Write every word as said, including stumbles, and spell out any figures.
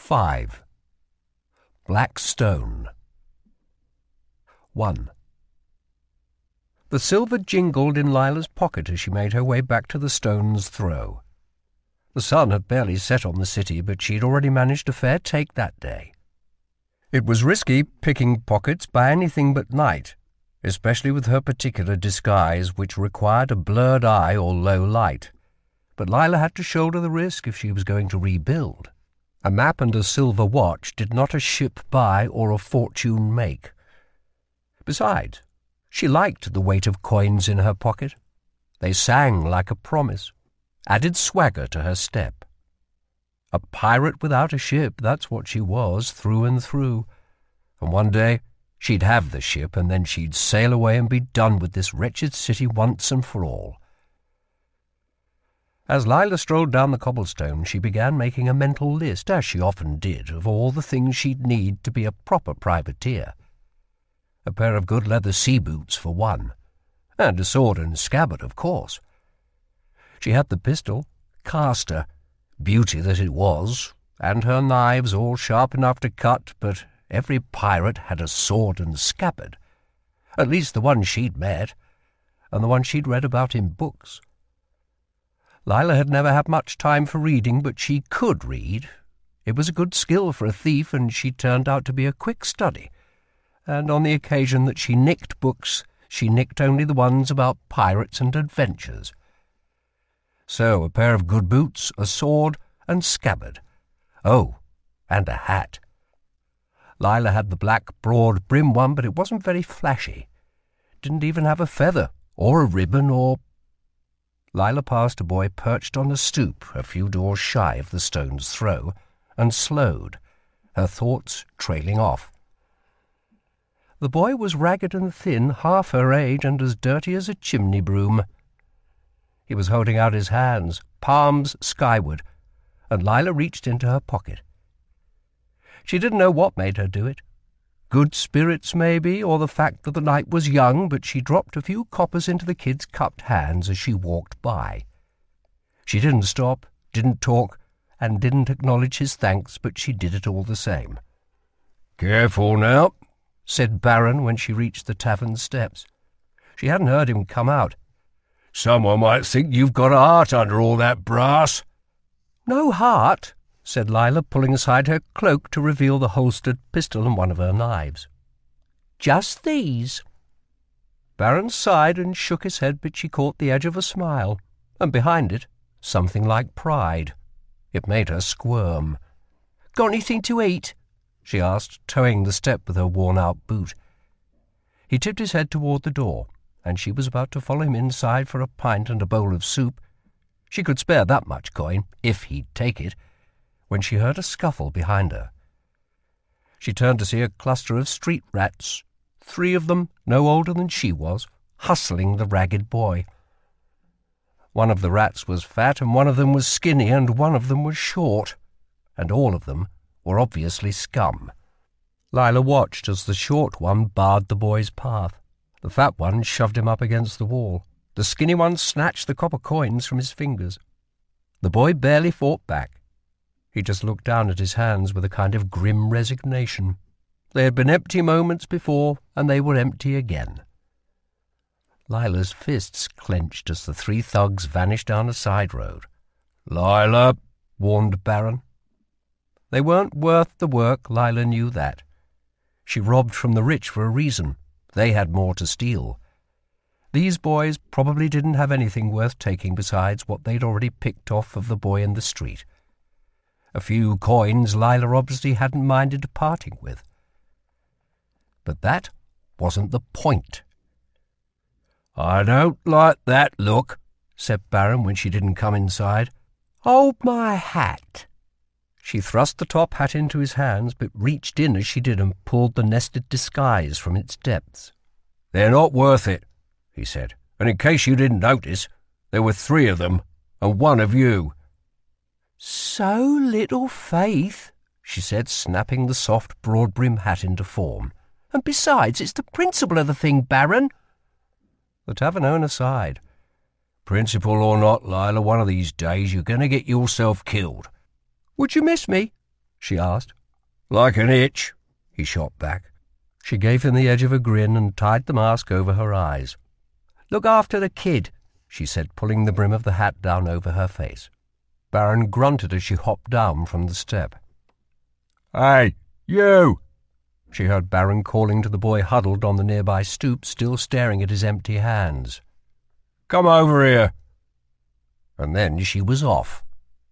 five. Black Stone. one. The silver jingled in Lila's pocket as she made her way back to the stone's throw. The sun had barely set on the city, but she'd already managed a fair take that day. It was risky picking pockets by anything but night, especially with her particular disguise, which required a blurred eye or low light. But Lila had to shoulder the risk if she was going to rebuild. A map and a silver watch did not a ship buy or a fortune make. Besides, she liked the weight of coins in her pocket. They sang like a promise, added swagger to her step. A pirate without a ship, that's what she was, through and through. And one day she'd have the ship, and then she'd sail away and be done with this wretched city once and for all. As Lila strolled down the cobblestone, she began making a mental list, as she often did, of all the things she'd need to be a proper privateer. A pair of good leather sea boots for one, and a sword and scabbard, of course. She had the pistol, Castor, beauty that it was, and her knives all sharp enough to cut, but every pirate had a sword and scabbard, at least the one she'd met, and the one she'd read about in books. Lila had never had much time for reading, but she could read. It was a good skill for a thief, and she turned out to be a quick study. And on the occasion that she nicked books, she nicked only the ones about pirates and adventures. So a pair of good boots, a sword, and scabbard. Oh, and a hat. Lila had the black, broad-brim one, but it wasn't very flashy. Didn't even have a feather, or a ribbon, or... Lila passed a boy perched on a stoop a few doors shy of the stone's throw, and slowed, her thoughts trailing off. The boy was ragged and thin, half her age, and as dirty as a chimney broom. He was holding out his hands, palms skyward, and Lila reached into her pocket. She didn't know what made her do it. Good spirits, maybe, or the fact that the night was young, but she dropped a few coppers into the kid's cupped hands as she walked by. She didn't stop, didn't talk, and didn't acknowledge his thanks, but she did it all the same. "Careful now," said Baron when she reached the tavern steps. She hadn't heard him come out. "Someone might think you've got a heart under all that brass." "No heart," said Lila, pulling aside her cloak to reveal the holstered pistol and one of her knives. "Just these." Baron sighed and shook his head, but she caught the edge of a smile, and behind it, something like pride. It made her squirm. "Got anything to eat?" she asked, toeing the step with her worn-out boot. He tipped his head toward the door, and she was about to follow him inside for a pint and a bowl of soup. She could spare that much coin, if he'd take it, when she heard a scuffle behind her. She turned to see a cluster of street rats, three of them, no older than she was, hustling the ragged boy. One of the rats was fat, and one of them was skinny, and one of them was short, and all of them were obviously scum. Lila watched as the short one barred the boy's path. The fat one shoved him up against the wall. The skinny one snatched the copper coins from his fingers. The boy barely fought back. He just looked down at his hands with a kind of grim resignation. They had been empty moments before, and they were empty again. Lila's fists clenched as the three thugs vanished down a side road. "Lila," warned Baron. They weren't worth the work, Lila knew that. She robbed from the rich for a reason. They had more to steal. These boys probably didn't have anything worth taking besides what they'd already picked off of the boy in the street. A few coins Lila obviously hadn't minded parting with. But that wasn't the point. "I don't like that look," said Baron when she didn't come inside. "Hold my hat." She thrust the top hat into his hands, but reached in as she did and pulled the nested disguise from its depths. "They're not worth it," he said, "and in case you didn't notice, there were three of them, and one of you." "So little faith," she said, snapping the soft, broad-brim hat into form. "And besides, it's the principle of the thing, Baron." The tavern owner sighed. "Principle or not, Lila, one of these days you're going to get yourself killed." "Would you miss me?" she asked. Like an itch, he shot back. She gave him the edge of a grin and tied the mask over her eyes. Look after the kid, she said, pulling the brim of the hat down over her face. Baron grunted as she hopped down from the step. Hey, you! She heard Baron calling to the boy huddled on the nearby stoop, still staring at his empty hands. Come over here. And then she was off.